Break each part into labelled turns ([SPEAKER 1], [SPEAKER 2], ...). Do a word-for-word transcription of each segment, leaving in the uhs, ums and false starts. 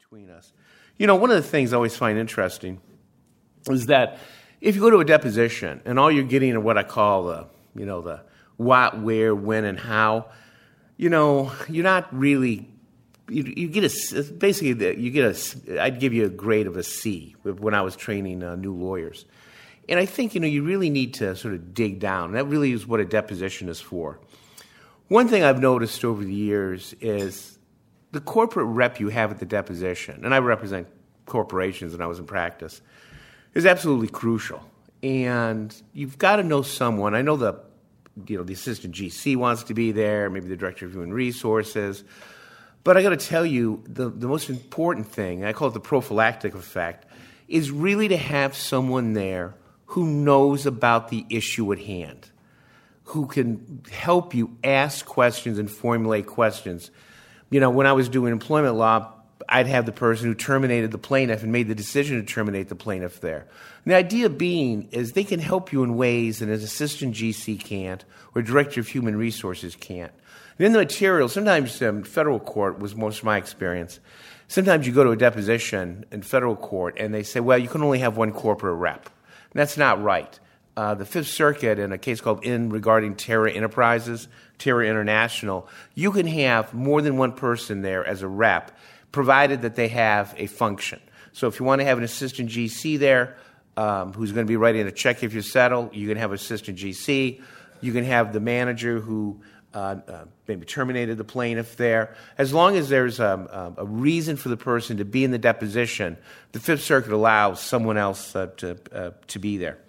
[SPEAKER 1] between us. You know, one of the things I always find interesting is that if you go to a deposition and all you're getting are what I call the, you know, the what, where, when, and how, you know, you're not really, you, you get a, basically, the, you get a, I'd give you a grade of a C when I was training uh, new lawyers. And I think, you know, you really need to sort of dig down. That really is what a deposition is for. One thing I've noticed over the years is the corporate rep you have at the deposition, and I represent corporations when I was in practice, is absolutely crucial. And you've got to know someone. I know the, you know, the assistant G C wants to be there, maybe the director of human resources. But I got to tell you, the, the most important thing, I call it the prophylactic effect, is really to have someone there who knows about the issue at hand, who can help you ask questions and formulate questions. You know, when I was doing employment law, I'd have the person who terminated the plaintiff and made the decision to terminate the plaintiff there. And the idea being is they can help you in ways that an assistant G C can't or director of human resources can't. And in the material, sometimes um, federal court was most of my experience. Sometimes you go to a deposition in federal court and they say, well, you can only have one corporate rep. And that's not right. Uh, the Fifth Circuit, in a case called In regarding Terra Enterprises, Terra International, you can have more than one person there as a rep, provided that they have a function. So if you want to have an assistant G C there um, who's going to be writing a check if you settle, you can have an assistant G C. You can have the manager who uh, uh, maybe terminated the plaintiff there. As long as there's a, a reason for the person to be in the deposition, the Fifth Circuit allows someone else uh, to, uh, to be there.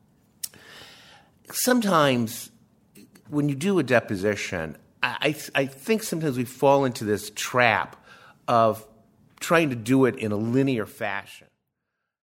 [SPEAKER 1] Sometimes when you do a deposition, I, I think sometimes we fall into this trap of trying to do it in a linear fashion.